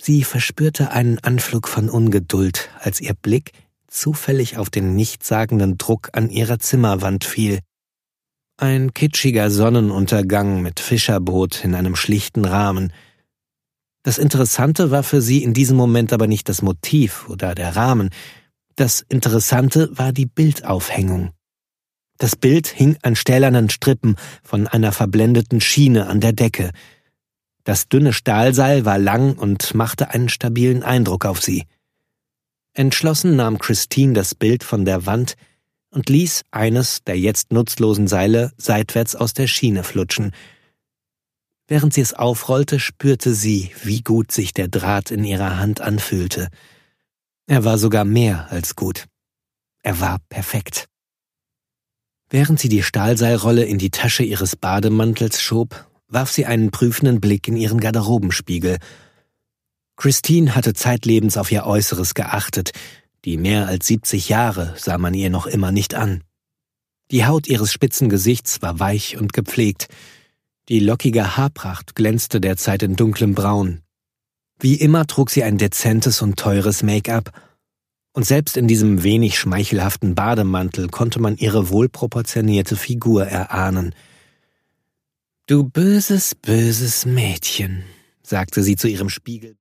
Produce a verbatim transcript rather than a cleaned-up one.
Sie verspürte einen Anflug von Ungeduld, als ihr Blick zufällig auf den nichtssagenden Druck an ihrer Zimmerwand fiel. Ein kitschiger Sonnenuntergang mit Fischerboot in einem schlichten Rahmen. Das Interessante war für sie in diesem Moment aber nicht das Motiv oder der Rahmen. Das Interessante war die Bildaufhängung. Das Bild hing an stählernen Strippen von einer verblendeten Schiene an der Decke. Das dünne Stahlseil war lang und machte einen stabilen Eindruck auf sie. Entschlossen nahm Christine das Bild von der Wand und ließ eines der jetzt nutzlosen Seile seitwärts aus der Schiene flutschen. Während sie es aufrollte, spürte sie, wie gut sich der Draht in ihrer Hand anfühlte. Er war sogar mehr als gut. Er war perfekt. Während sie die Stahlseilrolle in die Tasche ihres Bademantels schob, warf sie einen prüfenden Blick in ihren Garderobenspiegel. Christine hatte zeitlebens auf ihr Äußeres geachtet. Die mehr als siebzig Jahre sah man ihr noch immer nicht an. Die Haut ihres spitzen Gesichts war weich und gepflegt. Die lockige Haarpracht glänzte derzeit in dunklem Braun. Wie immer trug sie ein dezentes und teures Make-up. Und selbst in diesem wenig schmeichelhaften Bademantel konnte man ihre wohlproportionierte Figur erahnen. »Du böses, böses Mädchen«, sagte sie zu ihrem Spiegel.